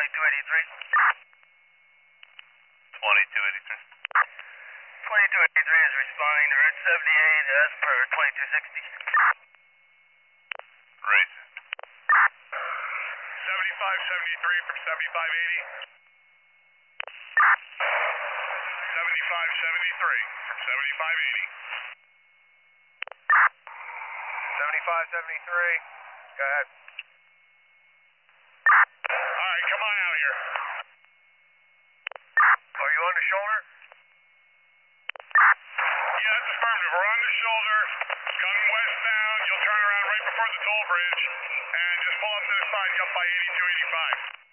2283. 2283. 2283 is responding to Route 78 as per 2260. Race. 7573 from 7580. 7573 from 7580. 7573. Go ahead. Alright, come on out here. Are you on the shoulder? Yeah, that's affirmative. We're on the shoulder, coming westbound. You'll turn around right before the toll bridge and just pull up to the side, jump by 8285.